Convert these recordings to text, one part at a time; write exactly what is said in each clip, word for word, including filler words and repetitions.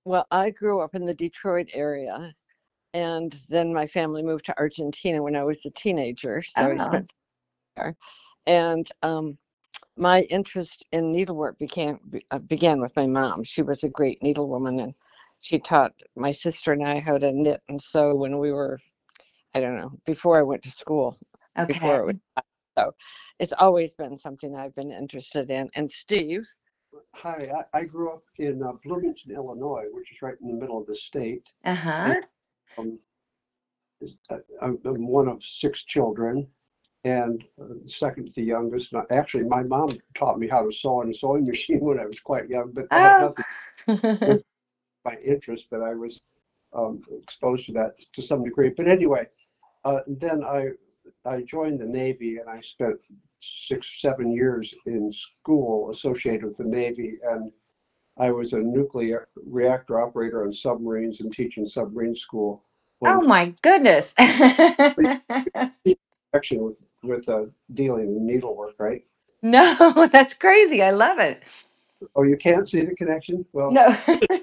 Well, I grew up in the Detroit area, and then my family moved to Argentina when I was a teenager, so I Oh, spent there. And um, my interest in needlework began be- uh, began with my mom. She was a great needlewoman, and she taught my sister and I how to knit and sew when we were, I don't know, before I went to school, before it was okay. so. It's always been something I've been interested in. And Steve, Hi, I, I grew up in uh, Bloomington, Illinois, which is right in the middle of the state. And Uh-huh. um, uh, I'm I'm one of six children and uh, second to the youngest. And I- actually, my mom taught me how to sew on a sewing machine when I was quite young, but that had Oh. nothing with my interest, but I was um, exposed to that to some degree. But anyway, uh, then I I joined the Navy and I spent six, seven years in school associated with the Navy. And I was a nuclear reactor operator on submarines and teaching submarine school Oh when my goodness. connection with with uh, dealing in needlework, right? No, that's crazy. I love it. Oh, you can't see the connection? Well, No.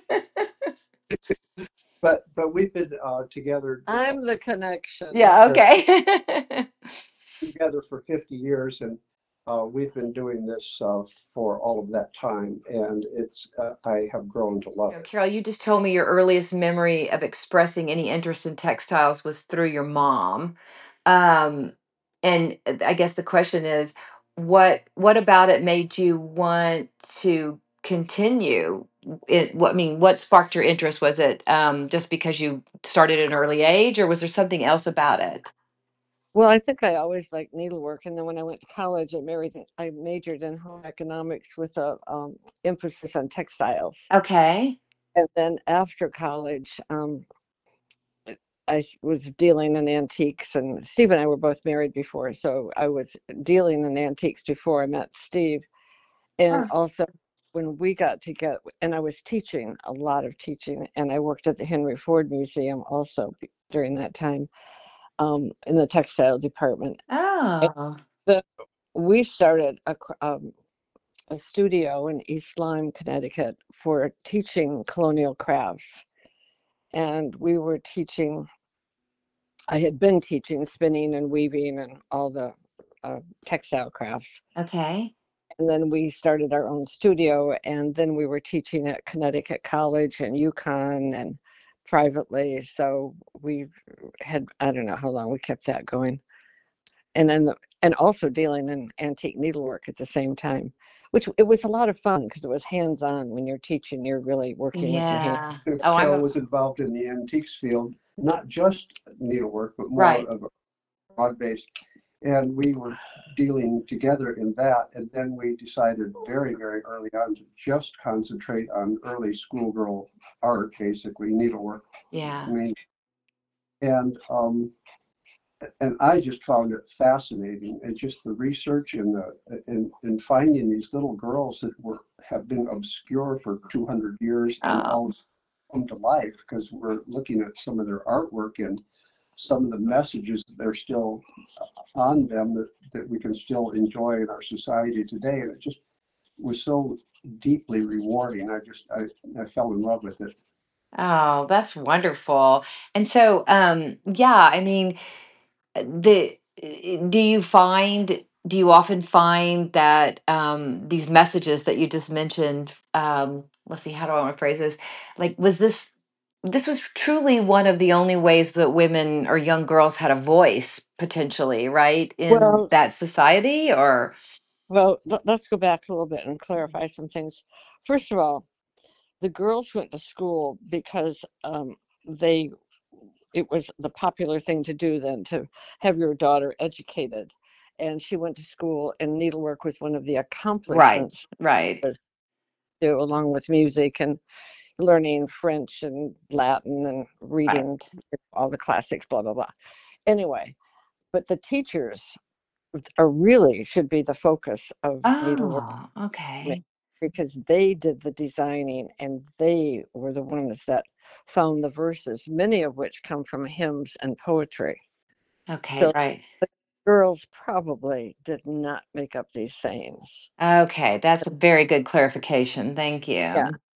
but but we've been uh, together uh, I'm the connection. Yeah, for okay. together for fifty years, and uh, we've been doing this uh, for all of that time, and it's uh, I have grown to love You know, it. Carol, you just told me your earliest memory of expressing any interest in textiles was through your mom. Um, and uh, I guess the question is, what what about it made you want to continue? It, what I mean, what sparked your interest? Was it um, just because you started at an early age, or was there something else about it? Well, I think I always liked needlework, and then when I went to college, I married. I majored in home economics with a um, emphasis on textiles. Okay. And then after college, um, I s- was dealing in antiques, and Steve and I were both married before, so I was dealing in antiques before I met Steve. And Huh. also, when we got together, and I was teaching a lot of teaching, and I worked at the Henry Ford Museum also b- during that time um, in the textile department. And Oh, the, we started a, cr- um, a studio in East Lyme, Connecticut for teaching colonial crafts. And we were teaching, I had been teaching spinning and weaving and all the uh, textile crafts. okay. And then we started our own studio, and then we were teaching at Connecticut College and UConn and privately. So we've had, I don't know how long we kept that going. And then, the, and also dealing in antique needlework at the same time, which it was a lot of fun because it was hands on. When you're teaching, you're really working with your hands. Yeah. If Oh, I'm Carol a, was involved in the antiques field, not just needlework, but more right. of a broad-based. And we were dealing together in that. And then we decided very, very early on to just concentrate on early schoolgirl art, basically needlework. I Yeah. mean, and um, and I just found it fascinating, and just the research and the and, and finding these little girls that were have been obscure for two hundred years and Oh, all come to life because we're looking at some of their artwork and some of the messages that are still on them that, that we can still enjoy in our society today. And it just was so deeply rewarding. I just I, I fell in love with it. oh, that's wonderful. And so, um, yeah, I mean, the eh, do you find do you often find that um, these messages that you just mentioned, um, let's see, how do I want to phrase this? Like, was this this was truly one of the only ways that women or young girls had a voice potentially, right, in Well, that society, or well, let- let's go back a little bit and clarify some things. First of all, the girls went to school because um, they it was the popular thing to do then to have your daughter educated, and she went to school, and needlework was one of the right, accomplishments right, was do along with music and learning French and Latin and reading right. all the classics, blah blah blah. Anyway, but the teachers are really should be the focus of needlework Oh, okay. because they did the designing and they were the ones that found the verses, many of which come from hymns and poetry. Okay, So right. the girls probably did not make up these sayings. Okay, that's a very good clarification. Thank Yeah. you.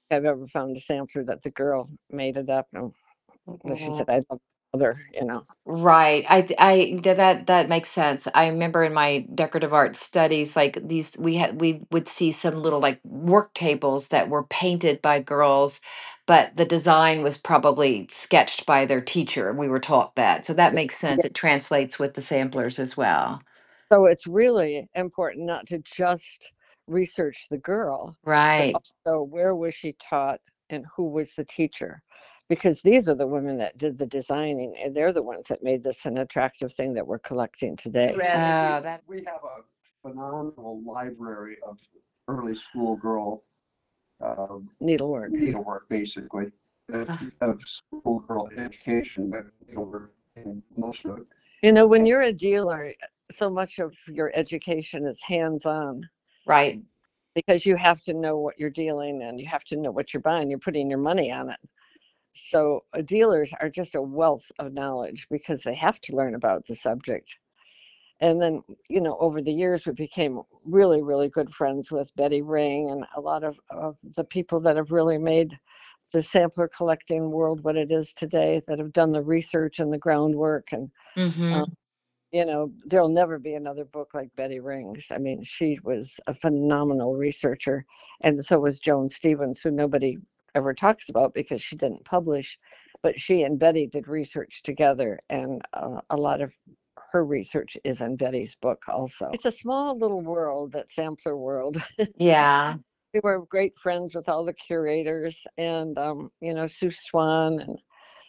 I've ever found a sampler that the girl made it up. And she Yeah. said, I love mother, you know. Right. I th- I th- that that makes sense. I remember in my decorative art studies, like these, we had we would see some little like work tables that were painted by girls, but the design was probably sketched by their teacher. We were taught that, so that makes sense. Yeah. It translates with the samplers as well. So it's really important not to just research the girl, but Right. also where was she taught and who was the teacher? Because these are the women that did the designing, and they're the ones that made this an attractive thing that we're collecting today. Randy, Uh, we, that we have a phenomenal library of early schoolgirl uh, Needlework. needlework, basically, of, uh, of schoolgirl education, but needlework in most of it. You know, when you're a dealer, so much of your education is hands-on right. because you have to know what you're dealing and you have to know what you're buying. You're putting your money on it. So uh, dealers are just a wealth of knowledge because they have to learn about the subject. And then, you know, over the years, we became really, really good friends with Betty Ring and a lot of, of the people that have really made the sampler collecting world what it is today, that have done the research and the groundwork. And, Mm-hmm. um, you know, there'll never be another book like Betty Ring's. I mean, she was a phenomenal researcher. And so was Joan Stevens, who nobody ever talks about because she didn't publish. But she and Betty did research together. And uh, a lot of her research is in Betty's book also. It's a small little world, that sampler world. Yeah. We were great friends with all the curators and, um, you know, Sue Swan and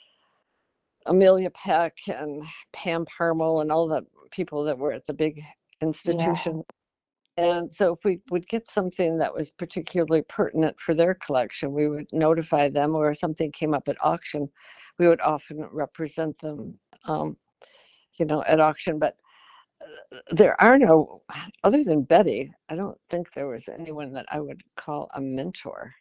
Amelia Peck and Pam Parmel and all the people that were at the big institution. And so if we would get something that was particularly pertinent for their collection, we would notify them, or if something came up at auction, we would often represent them, um, you know, at auction. But uh, there are no, other than Betty, I don't think there was anyone that I would call a mentor.